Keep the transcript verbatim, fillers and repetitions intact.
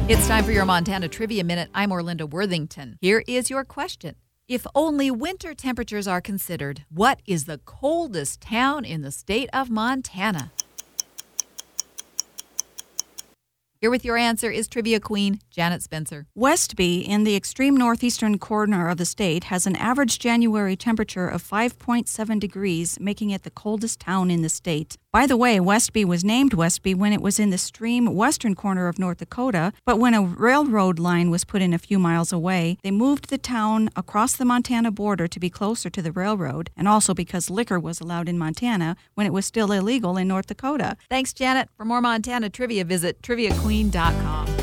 It's time for your Montana Trivia Minute. I'm Orlinda Worthington. Here is your question. If only winter temperatures are considered, what is the coldest town in the state of Montana? Here with your answer is Trivia Queen Janet Spencer. Westby, in the extreme northeastern corner of the state, has an average January temperature of five point seven degrees, making it the coldest town in the state. By the way, Westby was named Westby when it was in the extreme western corner of North Dakota, but when a railroad line was put in a few miles away, they moved the town across the Montana border to be closer to the railroad, and also because liquor was allowed in Montana when it was still illegal in North Dakota. Thanks, Janet. For more Montana trivia, visit trivia queen dot com.